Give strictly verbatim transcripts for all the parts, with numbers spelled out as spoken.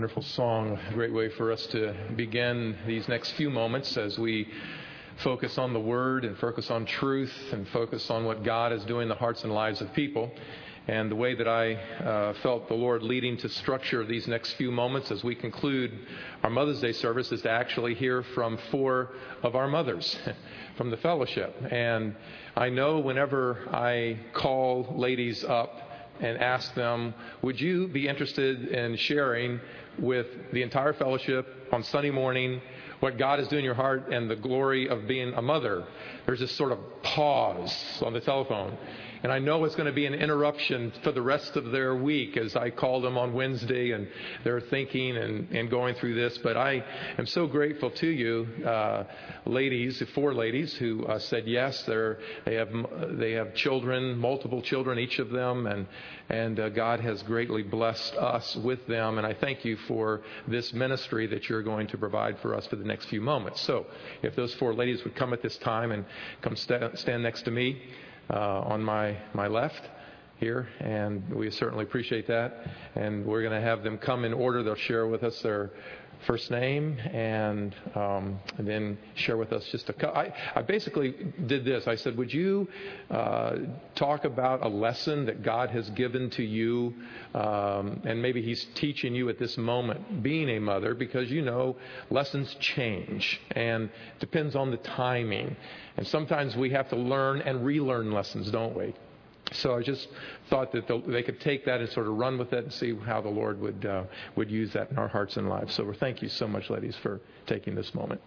Wonderful song, a great way for us to begin these next few moments as we focus on the Word and focus on truth and focus on what God is doing in the hearts and lives of people. And the way that I uh, felt the Lord leading to structure these next few moments as we conclude our Mother's Day service is to actually hear from four of our mothers from the fellowship. And I know whenever I call ladies up and ask them, would you be interested in sharing with the entire fellowship on Sunday morning what God is doing in your heart and the glory of being a mother? There's this sort of pause on the telephone. And I know it's going to be an interruption for the rest of their week as I call them on Wednesday and they're thinking and, and going through this. But I am so grateful to you, uh, ladies, four ladies who uh, said yes. They're, they have they have children, multiple children, each of them. And, and uh, God has greatly blessed us with them. And I thank you for this ministry that you're going to provide for us for the next few moments. So if those four ladies would come at this time and come st- stand next to me. Uh, on my, my left here, and we certainly appreciate that. And we're going to have them come in order. They'll share with us their first name and, um, and then share with us just a couple. I, I basically did this. I said, would you uh, talk about a lesson that God has given to you, um, and maybe He's teaching you at this moment, being a mother, because you know lessons change and depends on the timing. And sometimes we have to learn and relearn lessons, don't we? So I just thought that the, they could take that and sort of run with it and see how the Lord would uh, would use that in our hearts and lives. So thank you so much, ladies, for taking this moment.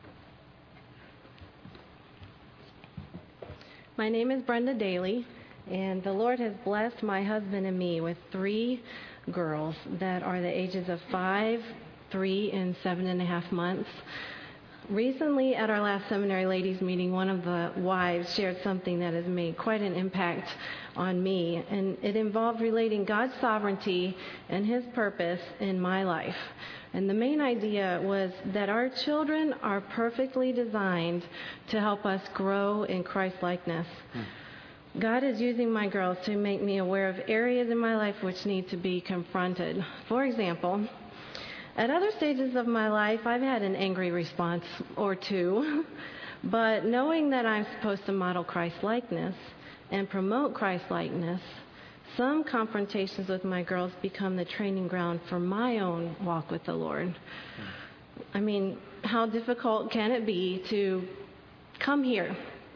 My name is Brenda Daly, and the Lord has blessed my husband and me with three girls that are the ages of five, three, and seven and a half months. Recently, at our last seminary ladies meeting, one of the wives shared something that has made quite an impact on me, and it involved relating God's sovereignty and His purpose in my life. And the main idea was that our children are perfectly designed to help us grow in Christ-likeness. Hmm. God is using my girls to make me aware of areas in my life which need to be confronted. For example, at other stages of my life, I've had an angry response or two, but knowing that I'm supposed to model Christ-likeness and promote Christ-likeness, some confrontations with my girls become the training ground for my own walk with the Lord. I mean, how difficult can it be to come here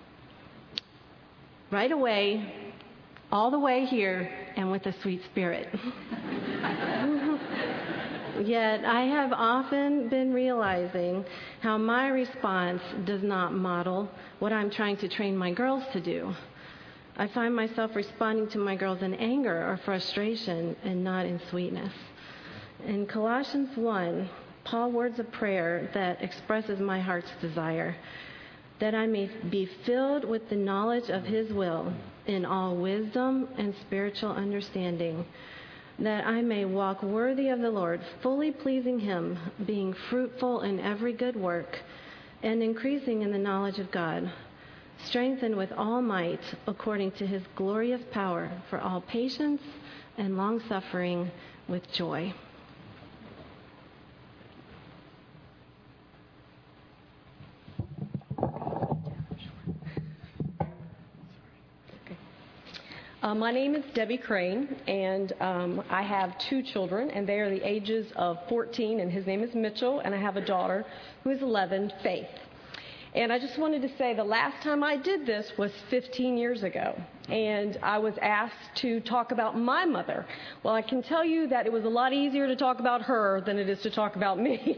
right away, all the way here, and with a sweet spirit? Yet I have often been realizing how my response does not model what I'm trying to train my girls to do. I find myself responding to my girls in anger or frustration and not in sweetness. In Colossians one, Paul words a prayer that expresses my heart's desire, that I may be filled with the knowledge of His will in all wisdom and spiritual understanding, that I may walk worthy of the Lord, fully pleasing Him, being fruitful in every good work, and increasing in the knowledge of God, strengthened with all might according to His glorious power, for all patience and long-suffering with joy. Uh, my name is Debbie Crane, and um, I have two children, and they are the ages of fourteen, and his name is Mitchell, and I have a daughter who is eleven, Faith. And I just wanted to say the last time I did this was fifteen years ago, and I was asked to talk about my mother. Well, I can tell you that it was a lot easier to talk about her than it is to talk about me.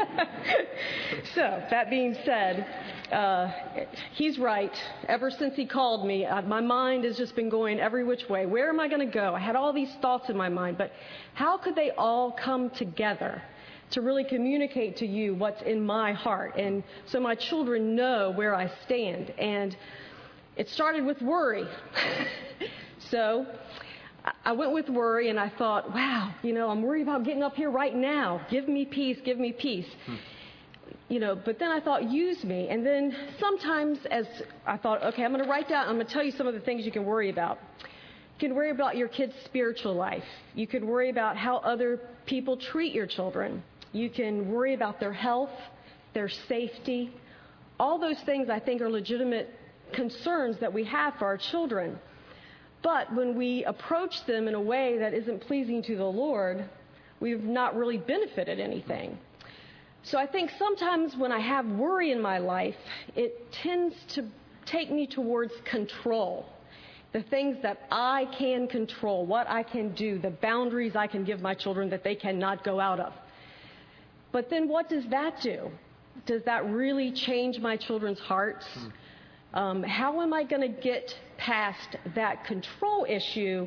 So, that being said, uh, he's right. Ever since he called me, uh, my mind has just been going every which way. Where am I going to go? I had all these thoughts in my mind, but how could they all come together to really communicate to you what's in my heart, and so my children know where I stand? And it started with worry. So I went with worry, and I thought, wow, you know, I'm worried about getting up here right now. Give me peace, give me peace. Hmm. You know, but then I thought, use me. And then sometimes as I thought, okay, I'm going to write down, I'm going to tell you some of the things you can worry about. can worry about your kids' spiritual life. You can worry about how other people treat your children. You can worry about their health, their safety. All those things, I think, are legitimate concerns that we have for our children. But when we approach them in a way that isn't pleasing to the Lord, we've not really benefited anything. So I think sometimes when I have worry in my life, it tends to take me towards control. The things that I can control, what I can do, the boundaries I can give my children that they cannot go out of. But then what does that do? Does that really change my children's hearts? Um, how am I going to get past that control issue?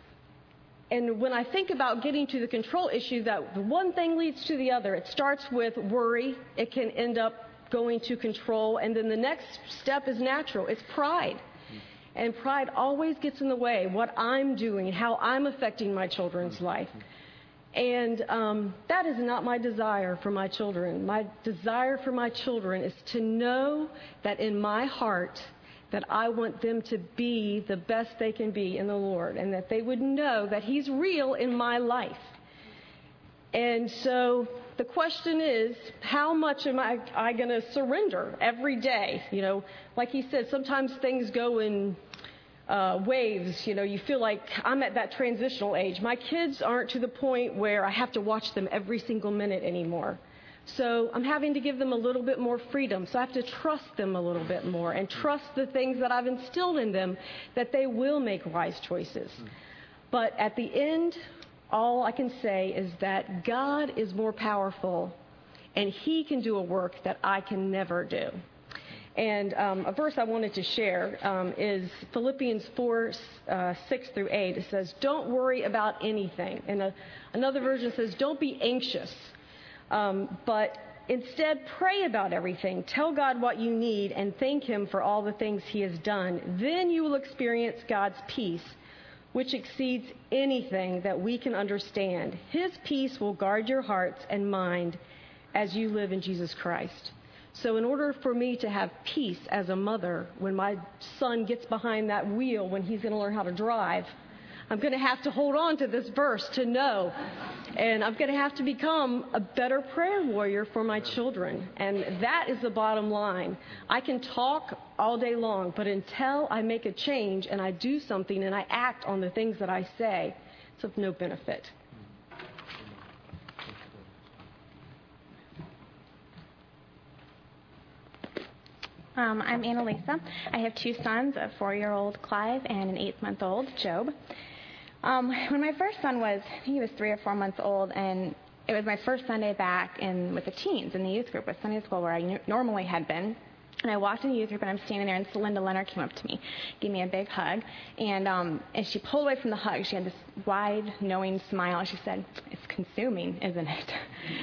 And when I think about getting to the control issue, that one thing leads to the other. It starts with worry. It can end up going to control. And then the next step is natural. It's pride. And pride always gets in the way, what I'm doing, how I'm affecting my children's life. And um, that is not my desire for my children. My desire for my children is to know that in my heart that I want them to be the best they can be in the Lord, and that they would know that He's real in my life. And so the question is, how much am I, I going to surrender every day? You know, like he said, sometimes things go in uh, waves. You know, you feel like I'm at that transitional age. My kids aren't to the point where I have to watch them every single minute anymore. So I'm having to give them a little bit more freedom. So I have to trust them a little bit more and trust the things that I've instilled in them, that they will make wise choices. But at the end, all I can say is that God is more powerful, and He can do a work that I can never do. And um, a verse I wanted to share um, is Philippians four, uh, six through eight. It says, "Don't worry about anything." And a, another version says, "Don't be anxious, um, but instead pray about everything. Tell God what you need and thank Him for all the things He has done. Then you will experience God's peace, which exceeds anything that we can understand. His peace will guard your hearts and mind as you live in Jesus Christ." So in order for me to have peace as a mother, when my son gets behind that wheel, when he's going to learn how to drive, I'm going to have to hold on to this verse to know. And I'm going to have to become a better prayer warrior for my children. And that is the bottom line. I can talk all day long, but until I make a change and I do something and I act on the things that I say, it's of no benefit. Um, I'm Annalisa. I have two sons, a four-year-old Clive and an eight-month-old Job. Um, when my first son was, I think he was three or four months old, and it was my first Sunday back in with the teens in the youth group with Sunday school where I n- normally had been. And I walked in the youth group, and I'm standing there, and Celinda Leonard came up to me, gave me a big hug, and um, as she pulled away from the hug, she had this wide, knowing smile, and she said, "It's consuming, isn't it?"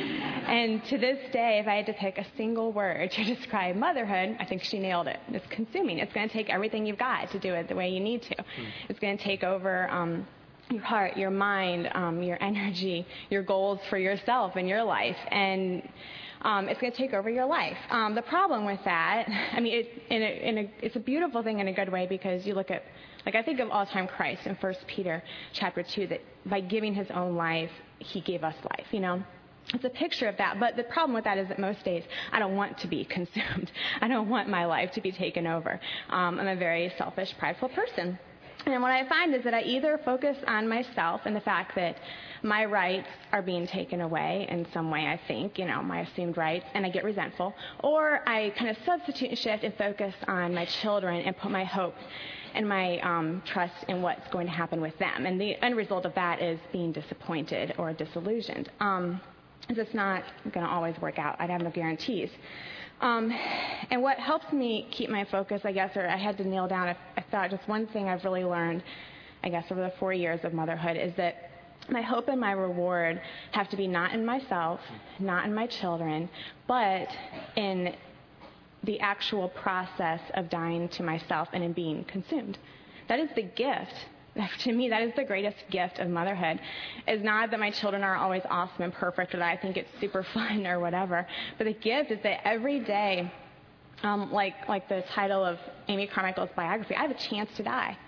And to this day, if I had to pick a single word to describe motherhood, I think she nailed it. It's consuming. It's going to take everything you've got to do it the way you need to. Mm. It's going to take over um, your heart, your mind, um, your energy, your goals for yourself and your life, and Um, it's going to take over your life. Um, the problem with that, I mean, it, in a, in a, it's a beautiful thing in a good way because you look at, like I think of all-time Christ in First Peter chapter two, that by giving His own life, He gave us life, you know. It's a picture of that. But the problem with that is that most days I don't want to be consumed. I don't want my life to be taken over. Um, I'm a very selfish, prideful person. And what I find is that I either focus on myself and the fact that my rights are being taken away in some way, I think, you know, my assumed rights, and I get resentful, or I kind of substitute and shift and focus on my children and put my hope and my um, trust in what's going to happen with them. And the end result of that is being disappointed or disillusioned. Um, it's not going to always work out. I'd have no guarantees. Um, and what helps me keep my focus, I guess, or I had to nail down, I thought just one thing I've really learned, I guess, over the four years of motherhood is that my hope and my reward have to be not in myself, not in my children, but in the actual process of dying to myself and in being consumed. That is the gift. To me, that is the greatest gift of motherhood. It's not that my children are always awesome and perfect or that I think it's super fun or whatever, but the gift is that every day, um, like like the title of Amy Carmichael's biography, I have a chance to die.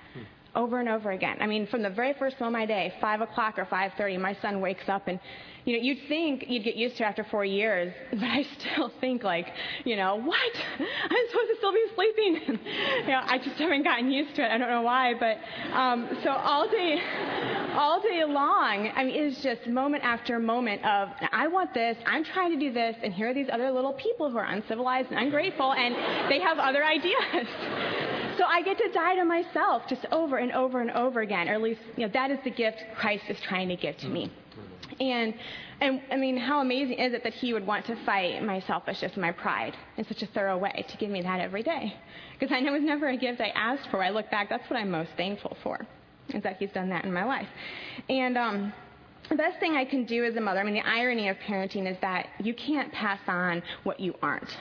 over and over again. I mean, from the very first moment of my day, five o'clock or five thirty, my son wakes up and, you know, you'd think you'd get used to it after four years, but I still think like, you know, what? I'm supposed to still be sleeping. you know, I just haven't gotten used to it. I don't know why, but um, so all day, all day long, I mean, it's just moment after moment of, I want this, I'm trying to do this, and here are these other little people who are uncivilized and ungrateful, and they have other ideas. So I get to die to myself just over and over and over again, or at least, you know, that is the gift Christ is trying to give to me. And, and I mean, how amazing is it that he would want to fight my selfishness and my pride in such a thorough way to give me that every day? Because I know it was never a gift I asked for. I look back, that's what I'm most thankful for, is that he's done that in my life. And um, the best thing I can do as a mother, I mean, the irony of parenting is that you can't pass on what you aren't.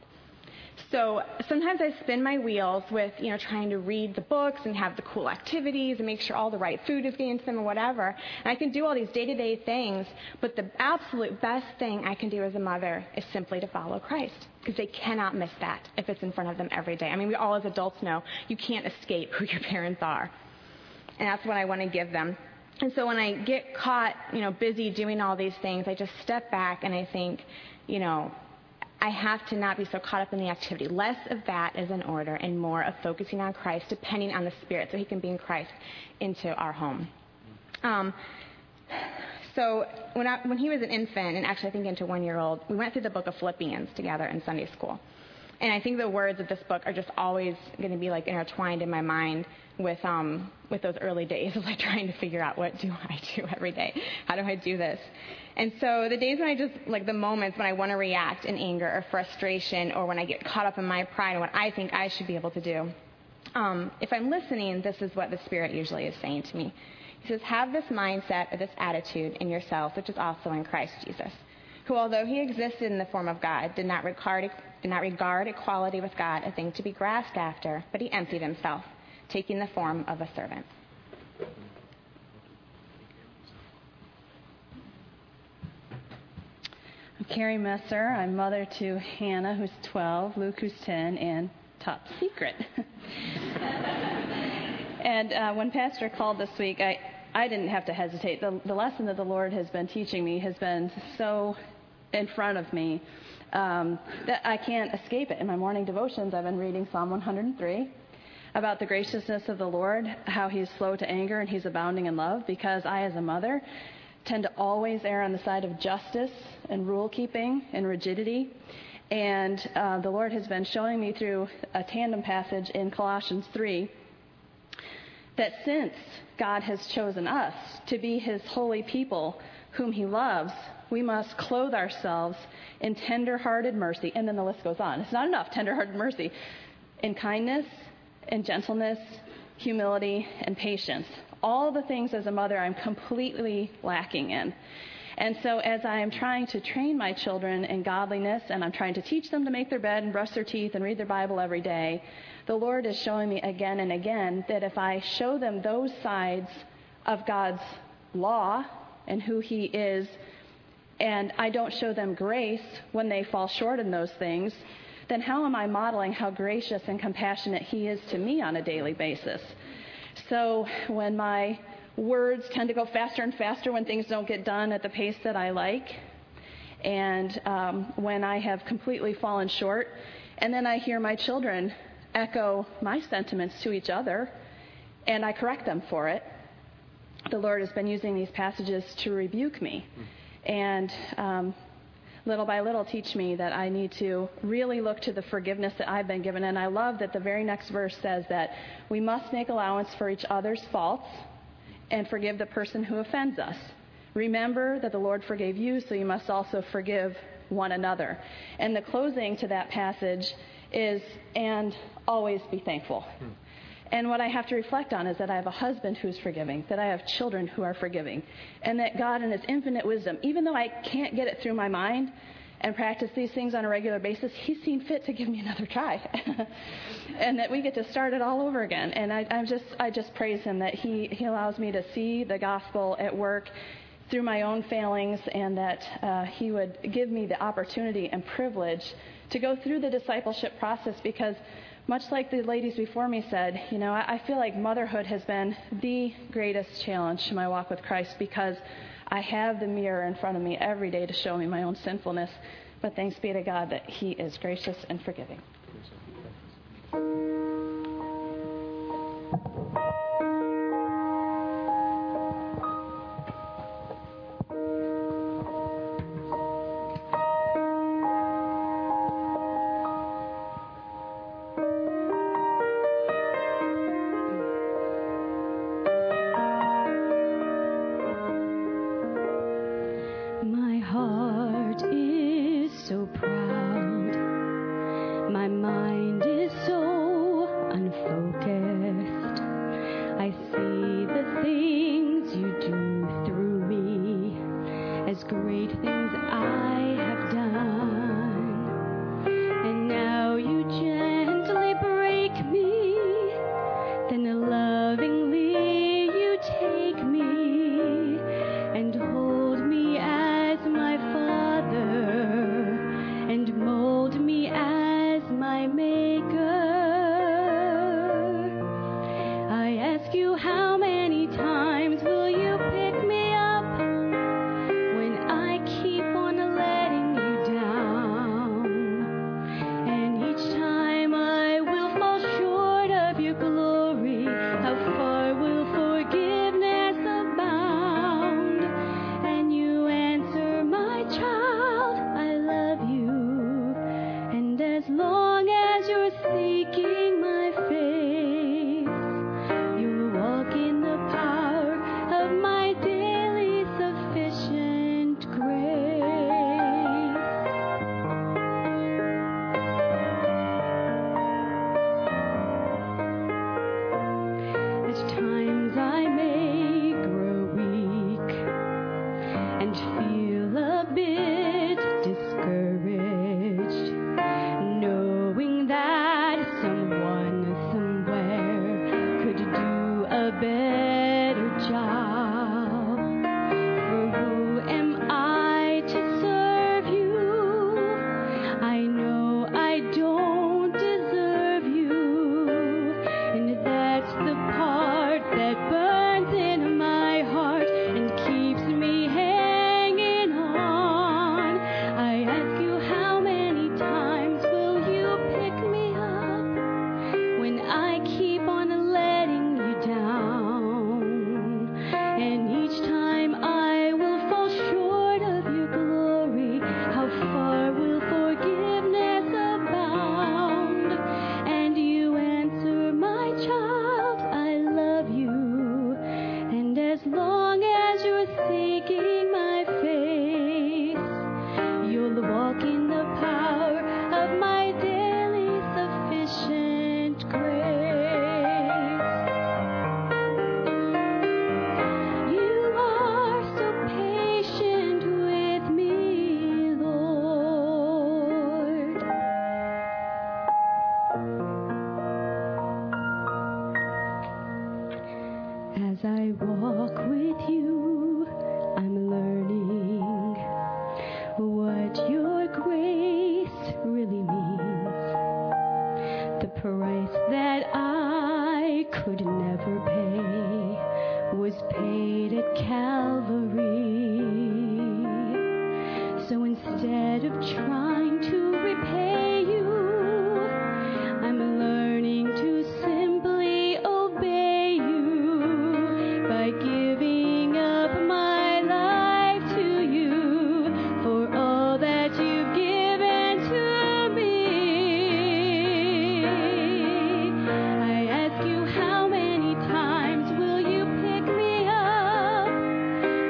So sometimes I spin my wheels with, you know, trying to read the books and have the cool activities and make sure all the right food is getting to them or whatever. And I can do all these day-to-day things, but the absolute best thing I can do as a mother is simply to follow Christ, because they cannot miss that if it's in front of them every day. I mean, we all as adults know you can't escape who your parents are. And that's what I want to give them. And so when I get caught, you know, busy doing all these things, I just step back and I think, you know, I have to not be so caught up in the activity. Less of that is in order and more of focusing on Christ, depending on the Spirit, so he can bring Christ into our home. Um, so when, I, when he was an infant, and actually I think into one-year-old, we went through the book of Philippians together in Sunday school. And I think the words of this book are just always going to be like intertwined in my mind with um, with those early days of like trying to figure out, what do I do every day? How do I do this? And so the days when I just, like the moments when I want to react in anger or frustration, or when I get caught up in my pride and what I think I should be able to do, um, if I'm listening, this is what the Spirit usually is saying to me. He says, have this mindset or this attitude in yourself, which is also in Christ Jesus, who, although he existed in the form of God, did not regard, did not regard equality with God a thing to be grasped after, but he emptied himself, taking the form of a servant. I'm Carrie Messer. I'm mother to Hannah, who's twelve, Luke, who's ten, and top secret. And uh, when Pastor called this week, I, I didn't have to hesitate. The, the lesson that the Lord has been teaching me has been so in front of me um, that I can't escape it. In my morning devotions, I've been reading Psalm one hundred three about the graciousness of the Lord, how he's slow to anger and he's abounding in love, because I, as a mother, tend to always err on the side of justice and rule-keeping and rigidity. And uh, the Lord has been showing me through a tandem passage in Colossians three that since God has chosen us to be his holy people whom he loves, we must clothe ourselves in tender-hearted mercy. And then the list goes on. It's not enough, tender-hearted mercy. In kindness, in gentleness, humility, and patience. All the things as a mother I'm completely lacking in. And so as I am trying to train my children in godliness, and I'm trying to teach them to make their bed and brush their teeth and read their Bible every day, the Lord is showing me again and again that if I show them those sides of God's law and who he is, and I don't show them grace when they fall short in those things, then how am I modeling how gracious and compassionate he is to me on a daily basis? So when my words tend to go faster and faster when things don't get done at the pace that I like, and um, when I have completely fallen short, and then I hear my children echo my sentiments to each other, and I correct them for it, the Lord has been using these passages to rebuke me. And um, little by little teach me that I need to really look to the forgiveness that I've been given. And I love that the very next verse says that we must make allowance for each other's faults and forgive the person who offends us. Remember that the Lord forgave you, so you must also forgive one another. And the closing to that passage is, and always be thankful. Hmm. And what I have to reflect on is that I have a husband who's forgiving, that I have children who are forgiving, and that God in his infinite wisdom, even though I can't get it through my mind and practice these things on a regular basis, he's seen fit to give me another try. And that we get to start it all over again. And I, I'm just, I just praise him that he, he allows me to see the gospel at work through my own failings, and that uh, he would give me the opportunity and privilege to go through the discipleship process, because much like the ladies before me said, you know, I, I feel like motherhood has been the greatest challenge to my walk with Christ, because I have the mirror in front of me every day to show me my own sinfulness. But thanks be to God that he is gracious and forgiving.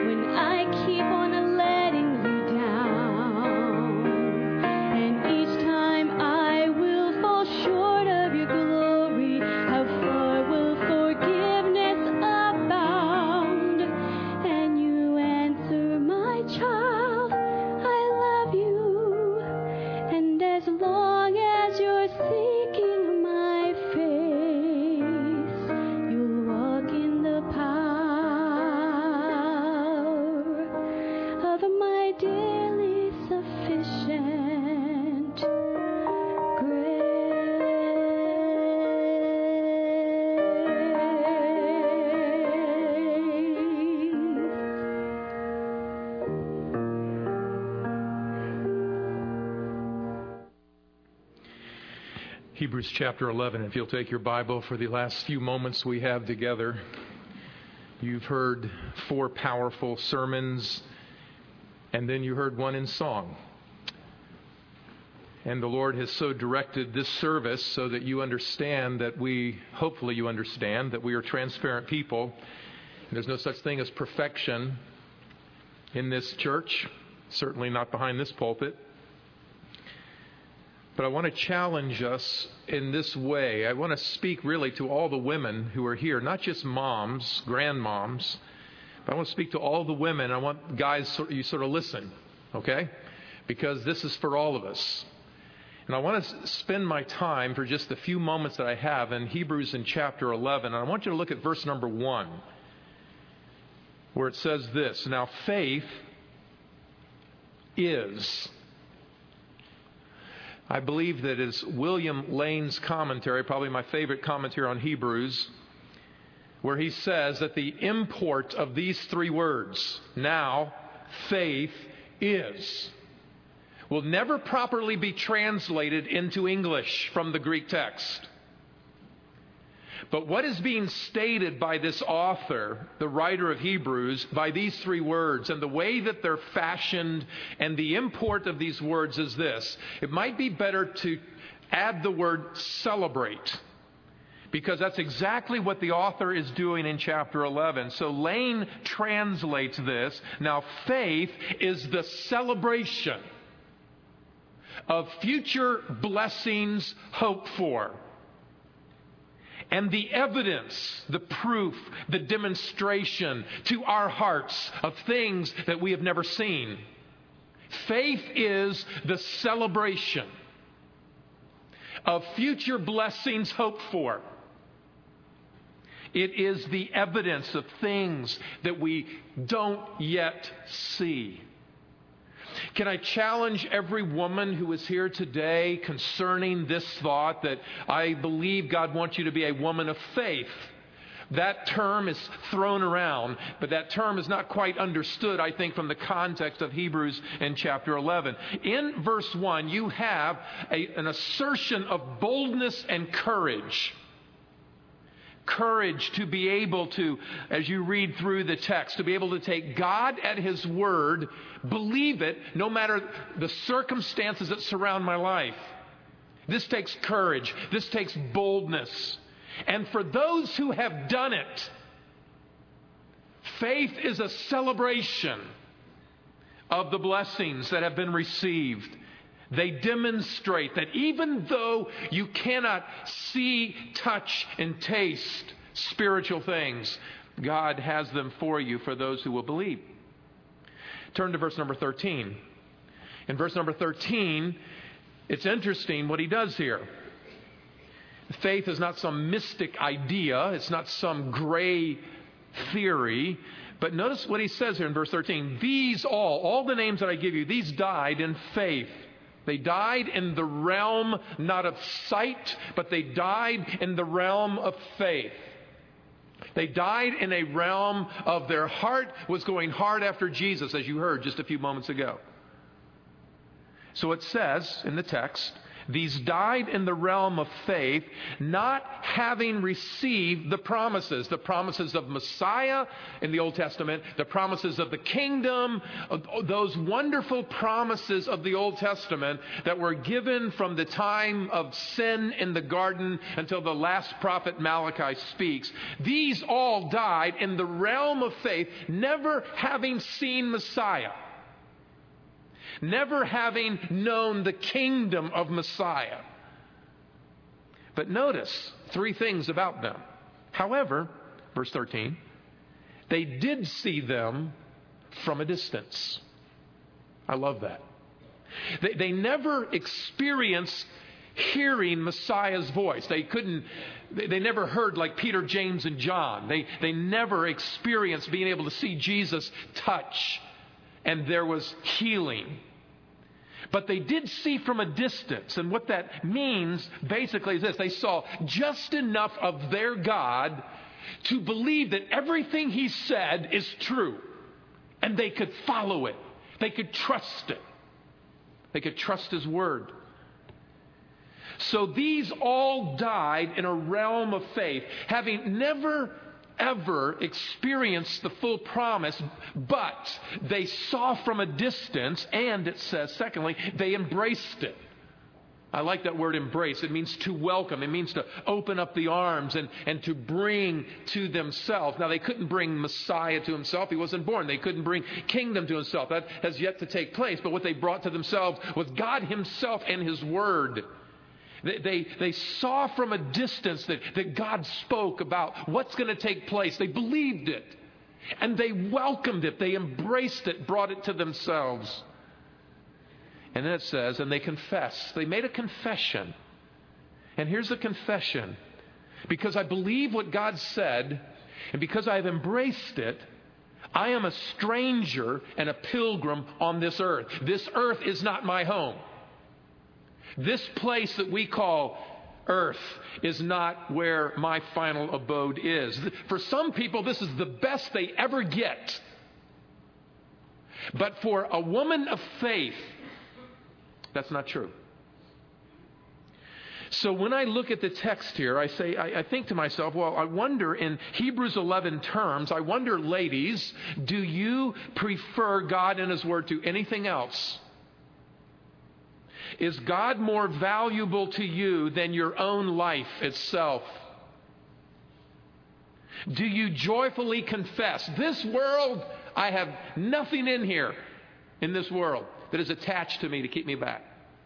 Each time Hebrews chapter eleven, if you'll take your Bible for the last few moments we have together. You've heard four powerful sermons, and then you heard one in song. And the Lord has so directed this service so that you understand that we, hopefully you understand, that we are transparent people. There's no such thing as perfection in this church, certainly not behind this pulpit. But I want to challenge us in this way. I want to speak really to all the women who are here, not just moms, grandmoms, but I want to speak to all the women. I want guys, you sort of listen, okay? Because this is for all of us. And I want to spend my time for just the few moments that I have in Hebrews in chapter eleven. And I want you to look at verse number one, where it says this: "Now faith is..." I believe that it's William Lane's commentary, probably my favorite commentary on Hebrews, where he says that the import of these three words, "now faith is," will never properly be translated into English from the Greek text. But what is being stated by this author, the writer of Hebrews, by these three words and the way that they're fashioned and the import of these words is this: it might be better to add the word celebrate, because that's exactly what the author is doing in chapter eleven. So Lane translates this: now faith is the celebration of future blessings hoped for, and the evidence, the proof, the demonstration to our hearts of things that we have never seen. Faith is the celebration of future blessings hoped for. It is the evidence of things that we don't yet see. Can I challenge every woman who is here today concerning this thought, that I believe God wants you to be a woman of faith? That term is thrown around, but that term is not quite understood, I think, from the context of Hebrews in chapter eleven. In verse one, you have a, an assertion of boldness and courage. Courage to be able to, as you read through the text, to be able to take God at His word, believe it, no matter the circumstances that surround my life. This takes courage. This takes boldness. And for those who have done it, faith is a celebration of the blessings that have been received. They demonstrate that even though you cannot see, touch, and taste spiritual things, God has them for you for those who will believe. Turn to verse number thirteen. In verse number thirteen, it's interesting what he does here. Faith is not some mystic idea. It's not some gray theory. But notice what he says here in verse thirteen. These all, all the names that I give you, these died in faith. They died in the realm not of sight, but they died in the realm of faith. They died in a realm of their heart was going hard after Jesus, as you heard just a few moments ago. So it says in the text, these died in the realm of faith, not having received the promises. The promises of Messiah in the Old Testament, the promises of the kingdom, those wonderful promises of the Old Testament that were given from the time of sin in the garden until the last prophet Malachi speaks. These all died in the realm of faith, never having seen Messiah. Never having known the kingdom of Messiah. But notice three things about them. However, verse thirteen, they did see them from a distance. I love that. They, they never experienced hearing Messiah's voice. They couldn't, they, they never heard like Peter, James, and John. They, they never experienced being able to see Jesus touch and there was healing. But they did see from a distance. And what that means basically is this. They saw just enough of their God to believe that everything He said is true. And they could follow it. They could trust it. They could trust His word. So these all died in a realm of faith, having never ever experienced the full promise, but they saw from a distance, and it says, secondly, they embraced it. I like that word embrace. It means to welcome. It means to open up the arms and, and to bring to themselves. Now, they couldn't bring Messiah to himself. He wasn't born. They couldn't bring kingdom to himself. That has yet to take place. But what they brought to themselves was God himself and his word. They, they, they saw from a distance that, that God spoke about what's going to take place. They believed it. And they welcomed it. They embraced it, brought it to themselves. And then it says, and they confessed. They made a confession. And here's the confession. Because I believe what God said, and because I have embraced it, I am a stranger and a pilgrim on this earth. This earth is not my home. This place that we call earth is not where my final abode is. For some people, this is the best they ever get. But for a woman of faith, that's not true. So when I look at the text here, I say, I, I think to myself, well, I wonder in Hebrews eleven terms, I wonder, ladies, do you prefer God and his word to anything else? Is God more valuable to you than your own life itself? Do you joyfully confess, this world, I have nothing in here, in this world, that is attached to me to keep me back?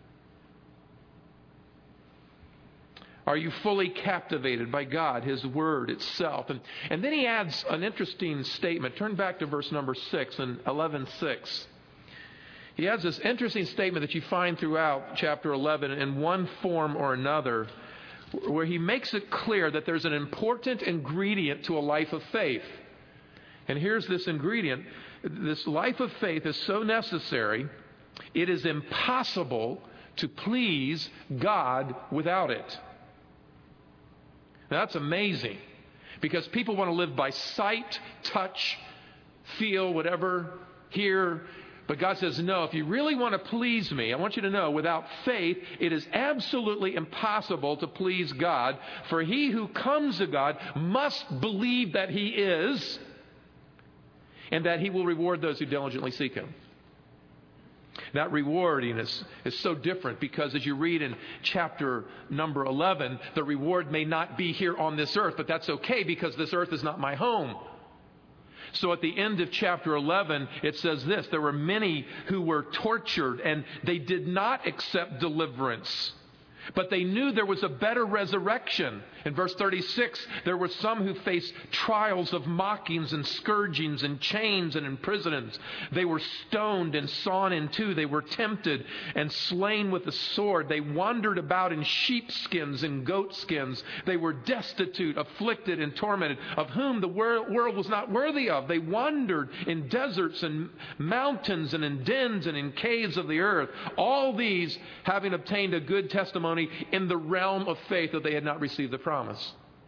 Are you fully captivated by God, his word itself? And, and then he adds an interesting statement. Turn back to verse number six in eleven six. He adds this interesting statement that you find throughout chapter eleven in one form or another, where he makes it clear that there's an important ingredient to a life of faith. And here's this ingredient. This life of faith is so necessary, it is impossible to please God without it. Now, that's amazing, because people want to live by sight, touch, feel, whatever, hear. But God says, no, if you really want to please me, I want you to know, without faith, it is absolutely impossible to please God. For he who comes to God must believe that he is, and that he will reward those who diligently seek him. That rewarding is, is so different, because as you read in chapter number eleven, the reward may not be here on this earth, but that's okay, because this earth is not my home. So at the end of chapter eleven, it says this: there were many who were tortured, and they did not accept deliverance. But they knew there was a better resurrection. In verse thirty-six, there were some who faced trials of mockings and scourgings and chains and imprisonments. They were stoned and sawn in two. They were tempted and slain with the sword. They wandered about in sheepskins and goatskins. They were destitute, afflicted, and tormented, of whom the wor- world was not worthy of. They wandered in deserts and mountains and in dens and in caves of the earth. All these having obtained a good testimony in the realm of faith, that they had not received the promise.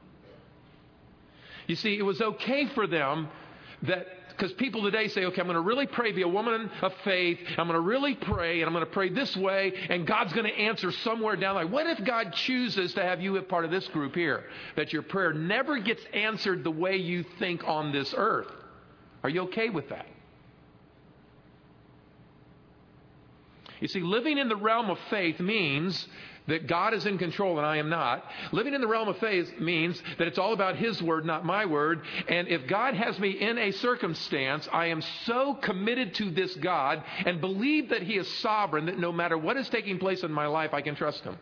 You see, it was okay for them that, because people today say, okay, I'm going to really pray, be a woman of faith. I'm going to really pray, and I'm going to pray this way, and God's going to answer somewhere down the line. What if God chooses to have you a part of this group here, that your prayer never gets answered the way you think on this earth? Are you okay with that? You see, living in the realm of faith means that God is in control and I am not. Living in the realm of faith means that it's all about his word, not my word. And if God has me in a circumstance, I am so committed to this God and believe that he is sovereign, that no matter what is taking place in my life, I can trust him.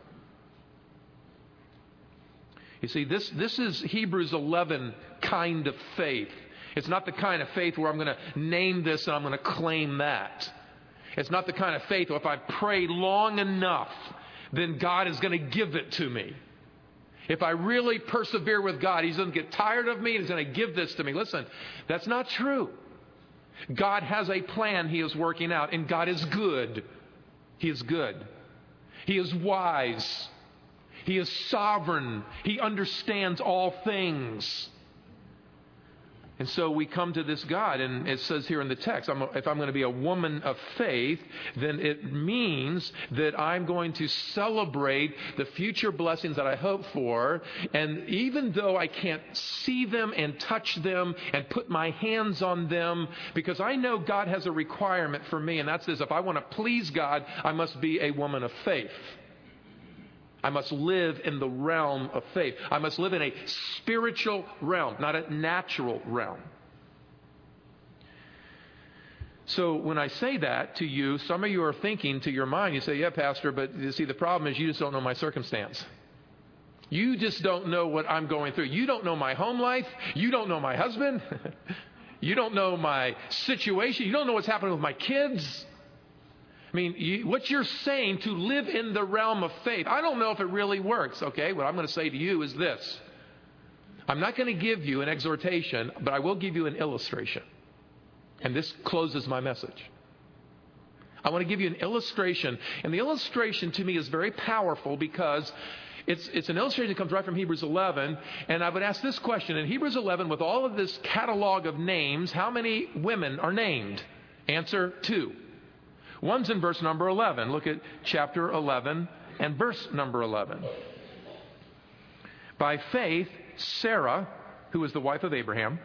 You see, this, this is Hebrews eleven kind of faith. It's not the kind of faith where I'm going to name this and I'm going to claim that. It's not the kind of faith where if I pray long enough, then God is going to give it to me. If I really persevere with God, he's going to get tired of me and he's going to give this to me. Listen, that's not true. God has a plan he is working out, and God is good. He is good. He is wise. He is sovereign. He understands all things. And so we come to this God, and it says here in the text, I'm, if I'm going to be a woman of faith, then it means that I'm going to celebrate the future blessings that I hope for. And even though I can't see them and touch them and put my hands on them, because I know God has a requirement for me, and that's this: if I want to please God, I must be a woman of faith. I must live in the realm of faith. I must live in a spiritual realm, not a natural realm. So when I say that to you, some of you are thinking to your mind, you say, yeah, Pastor, but you see, the problem is you just don't know my circumstance. You just don't know what I'm going through. You don't know my home life. You don't know my husband. You don't know my situation. You don't know what's happening with my kids. I mean, you, what you're saying to live in the realm of faith, I don't know if it really works, okay? What I'm going to say to you is this. I'm not going to give you an exhortation, but I will give you an illustration. And this closes my message. I want to give you an illustration. And the illustration to me is very powerful because it's, it's an illustration that comes right from Hebrews eleven. And I would ask this question. In Hebrews eleven, with all of this catalog of names, how many women are named? Answer, two. One's in verse number eleven. Look at chapter eleven and verse number eleven. By faith, Sarah, who was the wife of Abraham,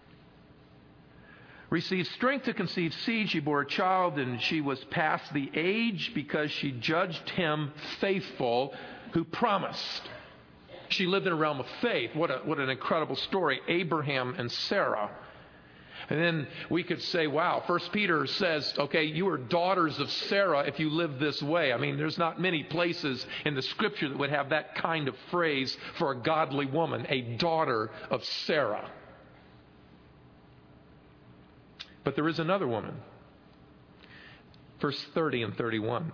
received strength to conceive seed. She bore a child, and she was past the age because she judged him faithful who promised. She lived in a realm of faith. What a, what an incredible story. Abraham and Sarah. And then we could say, wow, First Peter says, okay, you are daughters of Sarah if you live this way. I mean, there's not many places in the Scripture that would have that kind of phrase for a godly woman, a daughter of Sarah. But there is another woman. Verse thirty and thirty-one.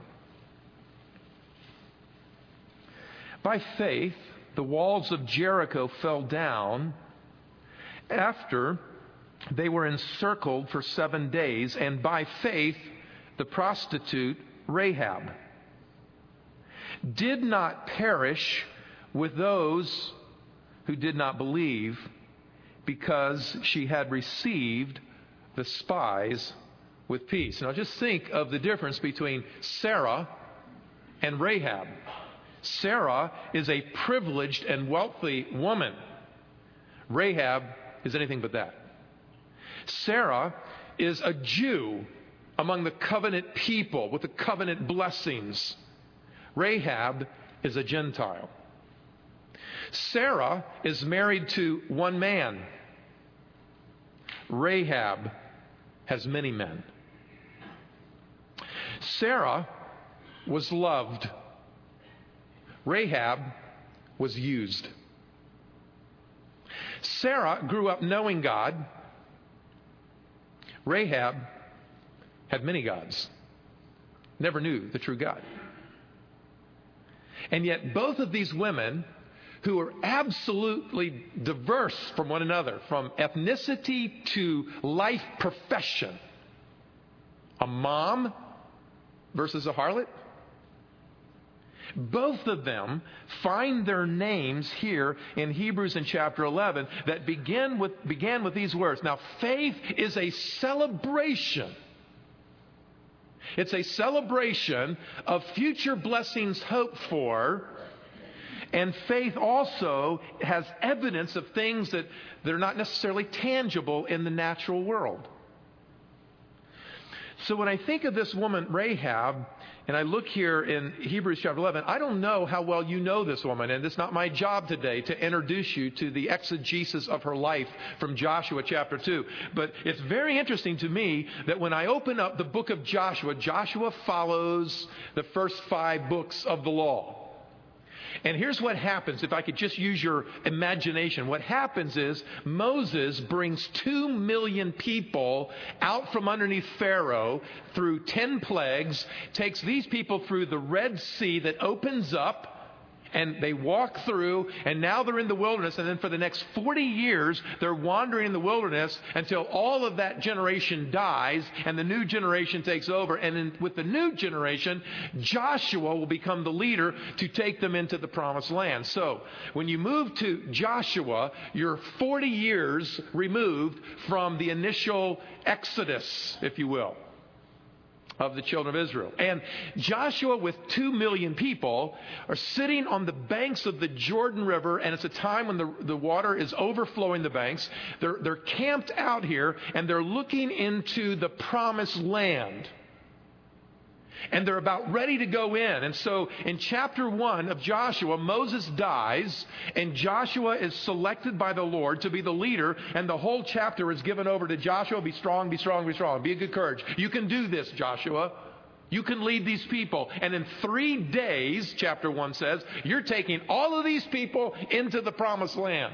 By faith, the walls of Jericho fell down after they were encircled for seven days, and by faith, the prostitute Rahab did not perish with those who did not believe, because she had received the spies with peace. Now just think of the difference between Sarah and Rahab. Sarah is a privileged and wealthy woman. Rahab is anything but that. Sarah is a Jew among the covenant people with the covenant blessings. Rahab is a Gentile. Sarah is married to one man. Rahab has many men. Sarah was loved. Rahab was used. Sarah grew up knowing God. Rahab had many gods, never knew the true God. And yet both of these women, who are absolutely diverse from one another, from ethnicity to life profession, a mom versus a harlot, both of them find their names here in Hebrews in chapter eleven that begin with, began with these words. Now, faith is a celebration. It's a celebration of future blessings hoped for. And faith also has evidence of things that, that are not necessarily tangible in the natural world. So when I think of this woman, Rahab, and I look here in Hebrews chapter eleven, I don't know how well you know this woman, and it's not my job today to introduce you to the exegesis of her life from Joshua chapter two. But it's very interesting to me that when I open up the book of Joshua, Joshua follows the first five books of the law. And here's what happens, if I could just use your imagination. What happens is Moses brings two million people out from underneath Pharaoh through ten plagues, takes these people through the Red Sea that opens up, And they walk through, and now they're in the wilderness, and then for the next forty years, they're wandering in the wilderness until all of that generation dies, and the new generation takes over. And in, with the new generation, Joshua will become the leader to take them into the promised land. So, when you move to Joshua, you're forty years removed from the initial exodus, if you will, of the children of Israel. And Joshua, with two million people, are sitting on the banks of the Jordan River, and it's a time when the, the water is overflowing the banks. They're, they're camped out here, and they're looking into the promised land. And they're about ready to go in. And so in chapter one of Joshua, Moses dies, and Joshua is selected by the Lord to be the leader, and the whole chapter is given over to Joshua. Be strong, be strong, be strong. Be of good courage. You can do this, Joshua. You can lead these people. And in three days, chapter one says, you're taking all of these people into the promised land.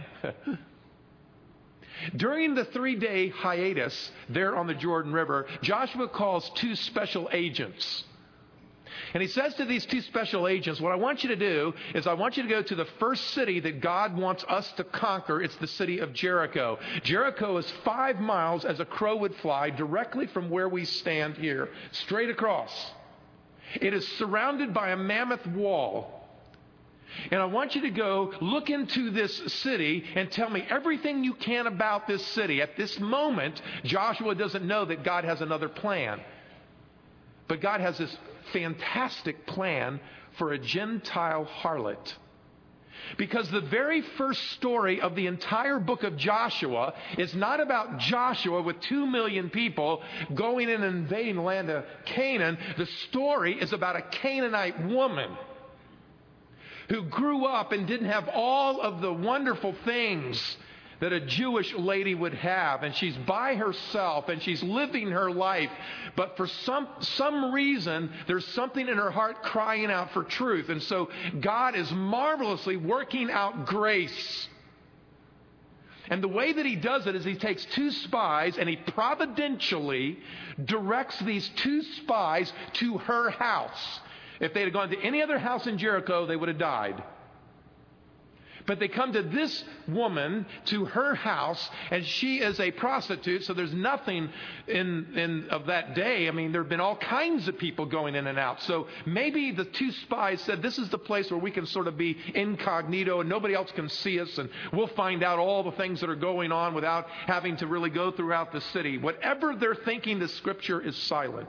During the three-day hiatus there on the Jordan River, Joshua calls two special agents. And he says to these two special agents, what I want you to do is I want you to go to the first city that God wants us to conquer. It's the city of Jericho. Jericho is five miles as a crow would fly directly from where we stand here, straight across. It is surrounded by a mammoth wall. And I want you to go look into this city and tell me everything you can about this city. At this moment, Joshua doesn't know that God has another plan. But God has this fantastic plan for a Gentile harlot. Because the very first story of the entire book of Joshua is not about Joshua with two million people going in and invading the land of Canaan. The story is about a Canaanite woman who grew up and didn't have all of the wonderful things that a Jewish lady would have. And she's by herself and she's living her life. But for some, some reason, there's something in her heart crying out for truth. And so God is marvelously working out grace. And the way that he does it is he takes two spies and he providentially directs these two spies to her house. If they had gone to any other house in Jericho, they would have died. But they come to this woman, to her house, and she is a prostitute, so there's nothing in, in of that day. I mean, there have been all kinds of people going in and out. So maybe the two spies said, this is the place where we can sort of be incognito and nobody else can see us, and we'll find out all the things that are going on without having to really go throughout the city. Whatever they're thinking, the scripture is silent.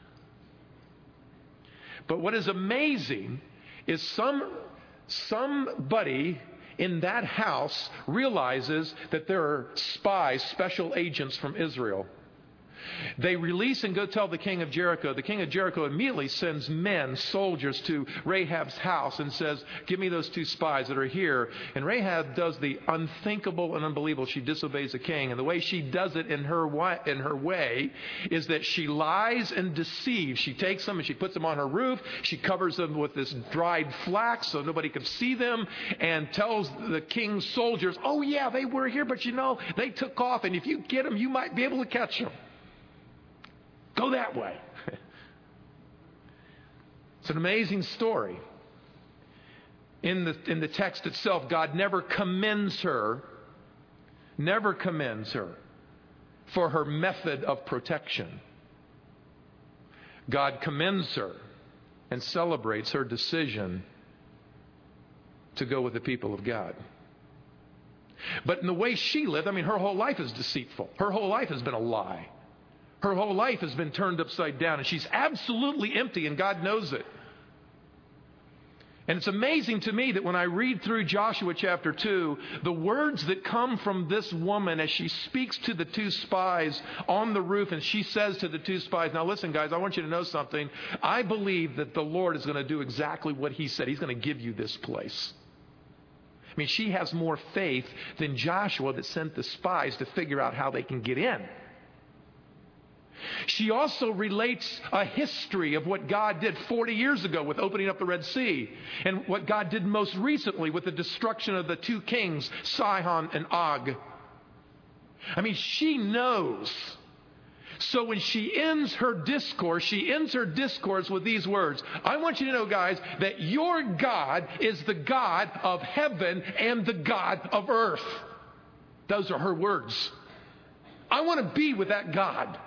But what is amazing is some somebody in that house realizes that there are spies, special agents from Israel. They release and go tell the king of Jericho. The king of Jericho immediately sends men, soldiers, to Rahab's house and says, give me those two spies that are here. And Rahab does the unthinkable and unbelievable. She disobeys the king. And the way she does it in her way, in her way is that she lies and deceives. She takes them and she puts them on her roof. She covers them with this dried flax so nobody can see them, and tells the king's soldiers, oh yeah, they were here, but you know, they took off. And if you get them, you might be able to catch them. Go that way. It's an amazing story. In the, in the text itself, God never commends her, never commends her for her method of protection. God commends her and celebrates her decision to go with the people of God. But in the way she lived, I mean, her whole life is deceitful. Her whole life has been a lie. Her whole life has been turned upside down, and she's absolutely empty, and God knows it. And it's amazing to me that when I read through Joshua chapter two, the words that come from this woman as she speaks to the two spies on the roof, and she says to the two spies, now listen guys, I want you to know something. I believe that the Lord is going to do exactly what he said. He's going to give you this place. I mean, she has more faith than Joshua that sent the spies to figure out how they can get in. She also relates a history of what God did forty years ago with opening up the Red Sea, and what God did most recently with the destruction of the two kings, Sihon and Og. I mean, she knows. So when she ends her discourse, she ends her discourse with these words. I want you to know, guys, that your God is the God of heaven and the God of earth. Those are her words. I want to be with that God.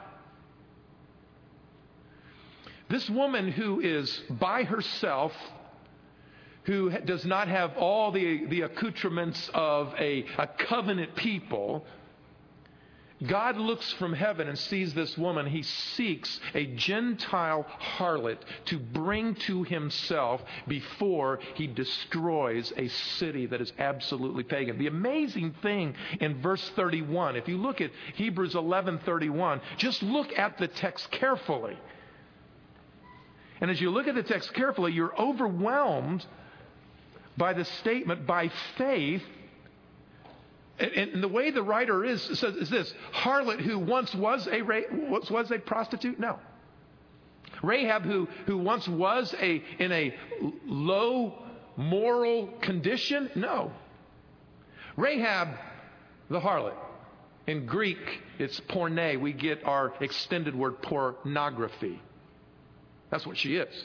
This woman who is by herself, who does not have all the, the accoutrements of a, a covenant people, God looks from heaven and sees this woman. He seeks a Gentile harlot to bring to himself before he destroys a city that is absolutely pagan. The amazing thing in verse thirty-one, if you look at Hebrews eleven thirty-one, just look at the text carefully. And as you look at the text carefully, you're overwhelmed by the statement, by faith. And the way the writer is says is this: harlot who once was a once was a prostitute? No. Rahab who who once was a in a low moral condition? No. Rahab the harlot. In Greek, it's porne. We get our extended word pornography. That's what she is.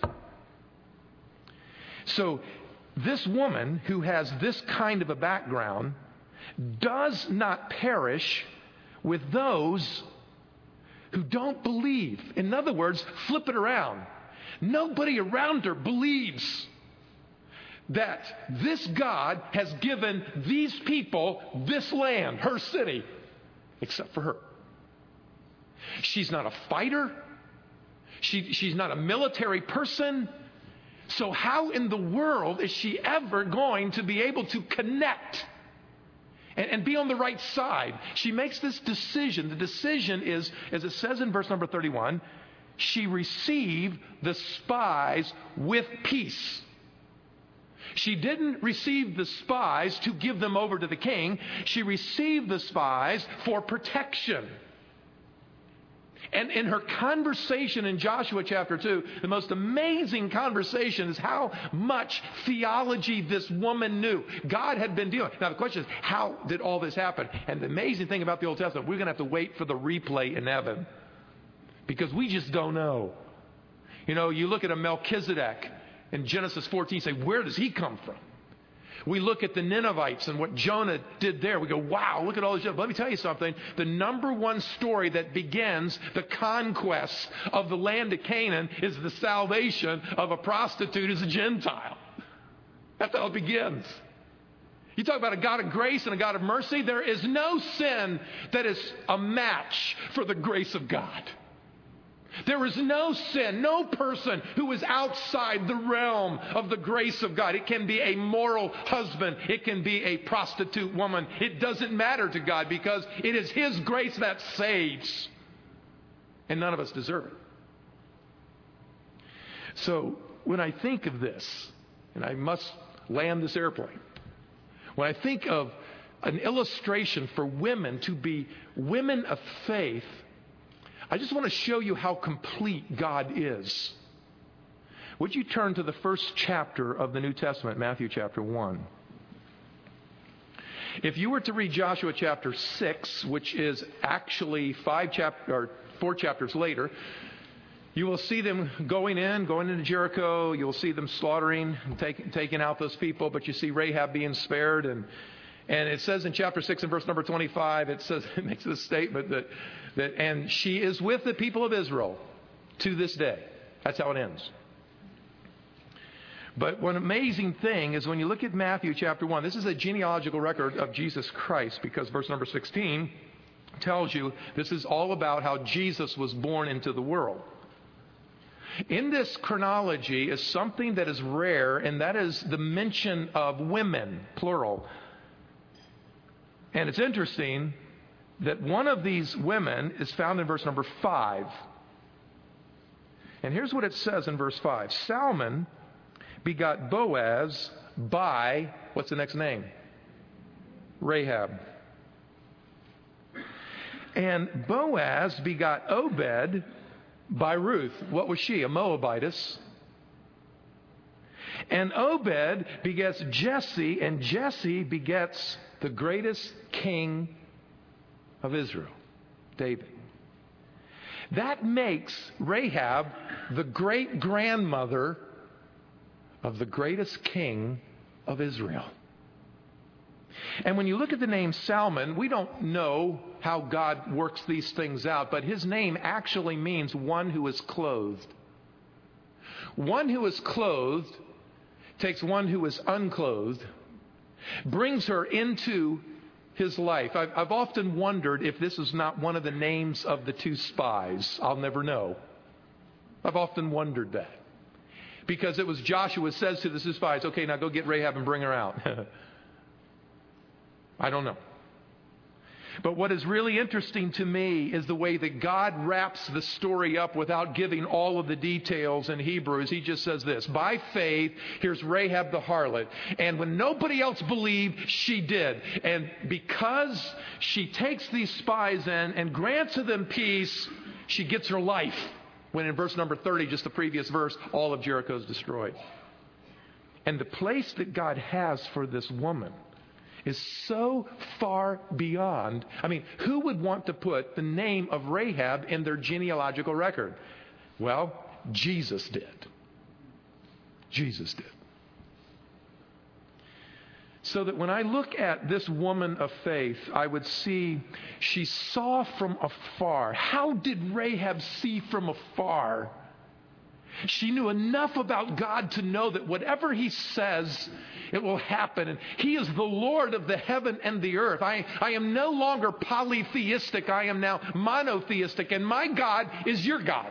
So this woman who has this kind of a background does not perish with those who don't believe. In other words, flip it around. Nobody around her believes that this God has given these people this land, her city, except for her. She's not a fighter. She, she's not a military person. So how in the world is she ever going to be able to connect and, and be on the right side? She makes this decision. The decision is, as it says in verse number thirty-one, she received the spies with peace. She didn't receive the spies to give them over to the king. She received the spies for protection. And in her conversation in Joshua chapter two, the most amazing conversation is how much theology this woman knew. God had been dealing. Now the question is, how did all this happen? And the amazing thing about the Old Testament, we're going to have to wait for the replay in heaven, because we just don't know. You know, you look at a Melchizedek in Genesis fourteen, say, where does he come from? We look at the Ninevites and what Jonah did there. We go, wow, look at all this. But let me tell you something. The number one story that begins the conquest of the land of Canaan is the salvation of a prostitute as a Gentile. That's how it begins. You talk about a God of grace and a God of mercy. There is no sin that is a match for the grace of God. There is no sin, no person who is outside the realm of the grace of God. It can be a moral husband. It can be a prostitute woman. It doesn't matter to God, because it is His grace that saves. And none of us deserve it. So when I think of this, and I must land this airplane, when I think of an illustration for women to be women of faith, I just want to show you how complete God is. Would you turn to the first chapter of the New Testament, Matthew chapter one? If you were to read Joshua chapter six, which is actually five chap- or four chapters later, you will see them going in, going into Jericho. You'll see them slaughtering and take, taking out those people, but you see Rahab being spared. And And it says in chapter six and verse number twenty-five, it says, it makes this statement that, that, and she is with the people of Israel to this day. That's how it ends. But one amazing thing is when you look at Matthew chapter one, this is a genealogical record of Jesus Christ, because verse number sixteen tells you this is all about how Jesus was born into the world. In this chronology is something that is rare, and that is the mention of women, plural. And it's interesting that one of these women is found in verse number five. And here's what it says in verse five. Salmon begot Boaz by, what's the next name? Rahab. And Boaz begot Obed by Ruth. What was she? A Moabitess. And Obed begets Jesse, and Jesse begets the greatest king of Israel, David. That makes Rahab the great-grandmother of the greatest king of Israel. And when you look at the name Salmon, we don't know how God works these things out, but his name actually means one who is clothed. One who is clothed takes one who is unclothed, brings her into his life. I've, I've often wondered if this is not one of the names of the two spies. I'll never know. I've often wondered that. Because it was Joshua says to the two spies, okay, now go get Rahab and bring her out. I don't know. But what is really interesting to me is the way that God wraps the story up without giving all of the details in Hebrews. He just says this: by faith, here's Rahab the harlot. And when nobody else believed, she did. And because she takes these spies in and grants to them peace, she gets her life. When in verse number thirty, just the previous verse, all of Jericho is destroyed. And the place that God has for this woman is so far beyond. I mean, who would want to put the name of Rahab in their genealogical record? Well, Jesus did. Jesus did. So that when I look at this woman of faith, I would see she saw from afar. How did Rahab see from afar? She knew enough about God to know that whatever he says, it will happen. And he is the Lord of the heaven and the earth. I, I am no longer polytheistic. I am now monotheistic. And my God is your God.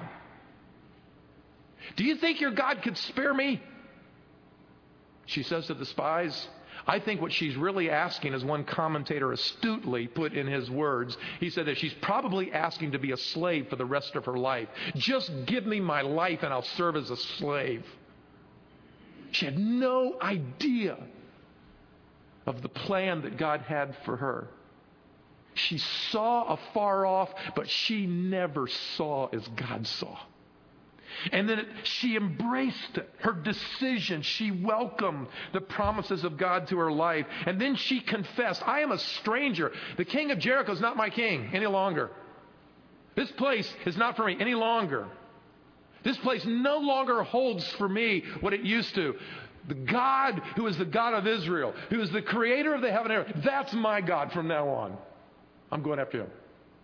Do you think your God could spare me? She says to the spies. I think what she's really asking, as one commentator astutely put in his words, he said that she's probably asking to be a slave for the rest of her life. Just give me my life and I'll serve as a slave. She had no idea of the plan that God had for her. She saw afar off, but she never saw as God saw. And then it, she embraced it, her decision. She welcomed the promises of God to her life. And then she confessed, I am a stranger. The king of Jericho is not my king any longer. This place is not for me any longer. This place no longer holds for me what it used to. The God who is the God of Israel, who is the creator of the heaven and earth, that's my God from now on. I'm going after him.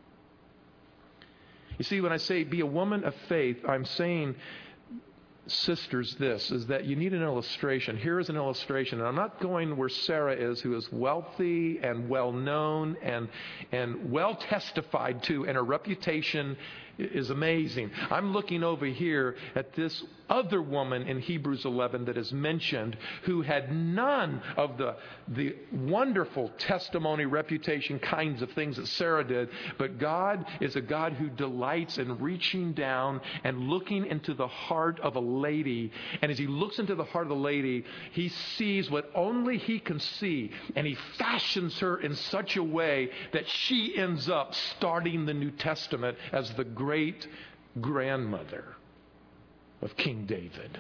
You see, when I say be a woman of faith, I'm saying, sisters, this, is that you need an illustration. Here is an illustration. And I'm not going where Sarah is, who is wealthy and well-known and, and well testified to, and her reputation is amazing. I'm looking over here at this other woman in Hebrews eleven that is mentioned, who had none of the, the wonderful testimony, reputation kinds of things that Sarah did. But God is a God who delights in reaching down and looking into the heart of a lady. And as he looks into the heart of the lady, he sees what only he can see. And he fashions her in such a way that she ends up starting the New Testament as the great grandmother of King David.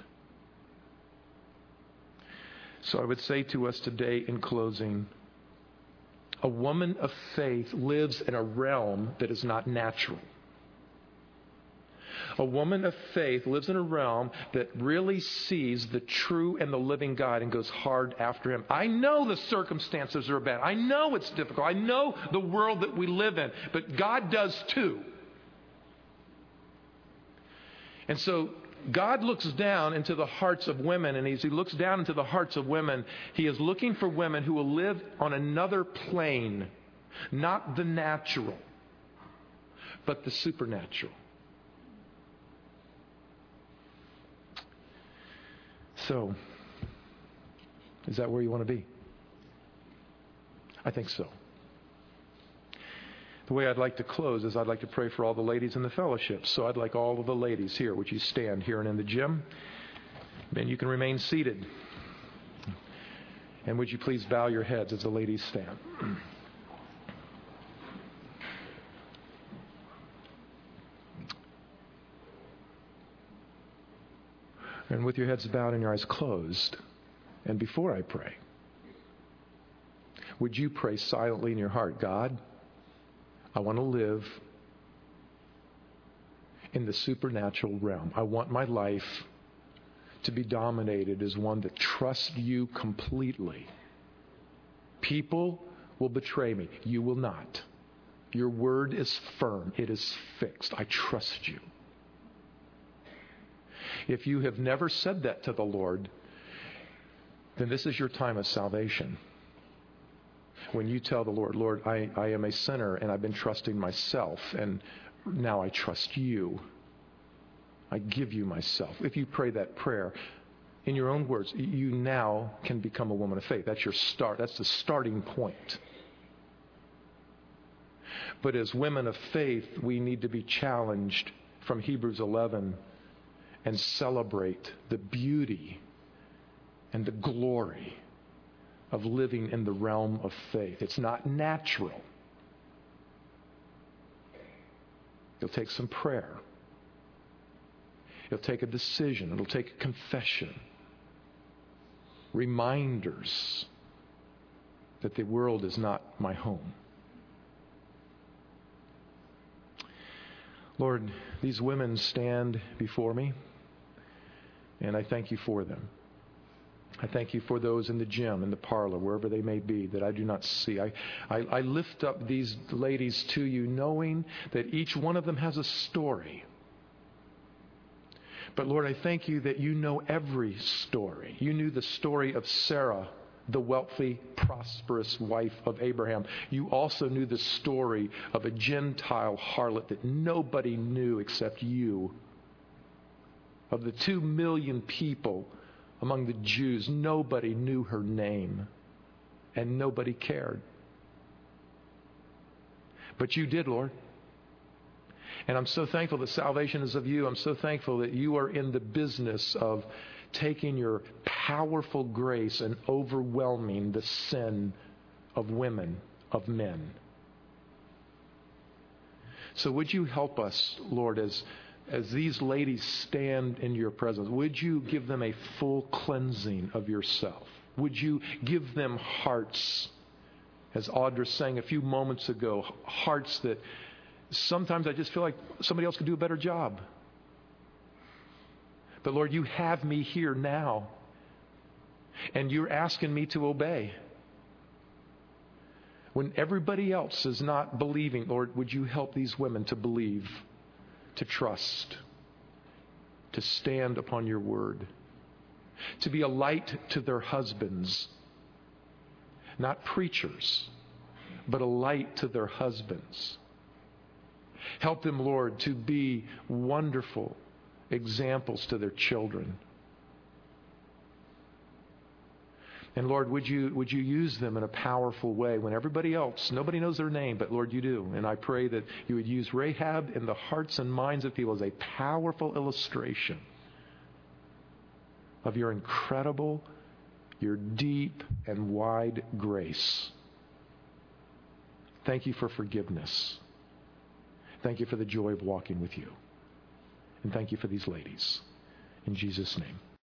So I would say to us today in closing, a woman of faith lives in a realm that is not natural. A woman of faith lives in a realm that really sees the true and the living God and goes hard after him. I know the circumstances are bad. I know it's difficult. I know the world that we live in, but God does too. And so God looks down into the hearts of women, and as he looks down into the hearts of women, he is looking for women who will live on another plane, not the natural, but the supernatural. So, is that where you want to be? I think so. The way I'd like to close is I'd like to pray for all the ladies in the fellowship. So I'd like all of the ladies here, would you stand here and in the gym? And you can remain seated. And would you please bow your heads as the ladies stand? And with your heads bowed and your eyes closed, and before I pray, would you pray silently in your heart, God, I want to live in the supernatural realm. I want my life to be dominated as one that trusts you completely. People will betray me. You will not. Your word is firm. It is fixed. I trust you. If you have never said that to the Lord, then this is your time of salvation. When you tell the Lord, Lord, I, I am a sinner and I've been trusting myself, and now I trust you. I give you myself. If you pray that prayer, in your own words, you now can become a woman of faith. That's your start. That's the starting point. But as women of faith, we need to be challenged from Hebrews eleven and celebrate the beauty and the glory of living in the realm of faith. It's not natural. It'll take some prayer. It'll take a decision. It'll take a confession. Reminders that the world is not my home. Lord, these women stand before me, and I thank you for them. I thank you for those in the gym, in the parlor, wherever they may be, that I do not see. I, I, I lift up these ladies to you, knowing that each one of them has a story. But Lord, I thank you that you know every story. You knew the story of Sarah, the wealthy, prosperous wife of Abraham. You also knew the story of a Gentile harlot that nobody knew except you. Of the two million people among the Jews, nobody knew her name, and nobody cared. But you did, Lord. And I'm so thankful that salvation is of you. I'm so thankful that you are in the business of taking your powerful grace and overwhelming the sin of women, of men. So would you help us, Lord, as As these ladies stand in your presence, would you give them a full cleansing of yourself? Would you give them hearts, as Audra sang a few moments ago, hearts that sometimes I just feel like somebody else could do a better job. But Lord, you have me here now, and you're asking me to obey. When everybody else is not believing, Lord, would you help these women to believe, to trust, to stand upon your word, to be a light to their husbands, not preachers, but a light to their husbands. Help them, Lord, to be wonderful examples to their children. And Lord, would you would you use them in a powerful way when everybody else, nobody knows their name, but Lord, you do. And I pray that you would use Rahab in the hearts and minds of people as a powerful illustration of your incredible, your deep and wide grace. Thank you for forgiveness. Thank you for the joy of walking with you. And thank you for these ladies. In Jesus' name.